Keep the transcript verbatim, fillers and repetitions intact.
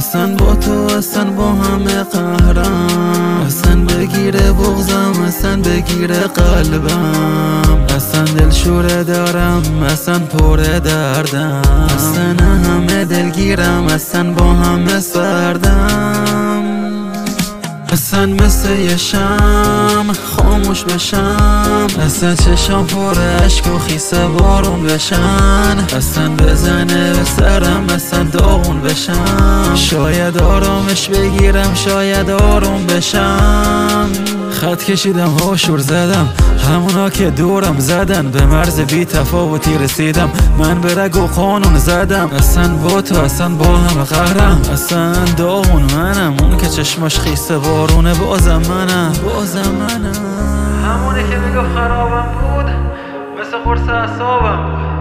اصلا با تو اصلا با همه قهرم، اصلا بگیره بغزم اصلا بگیره قلبم، اصلا دلشوره دارم اصلا پر دردم، اصلا همه دلگیرم اصلا با همه سردم، اصلا مثل یه شم خاموش بشم، اصلا چشام پر عشق و خیس بارون بشن، اصلا بزنه به سرم اصلا داغون بشم، شاید آرامش بگیرم شاید آروم بشم، خط کشیدم هاشور زدم همونا که دورم زدن، به مرز بی تفاوتی رسیدم من به رگ و قانون زدم، اصلا با تو اصلا با هم قهرم، اصلا داغون منم، اون که چشماش خیس بارونه بازم منم بازم منم، همونه که میگفت خرابم بود مثل قرص اعصابم بود.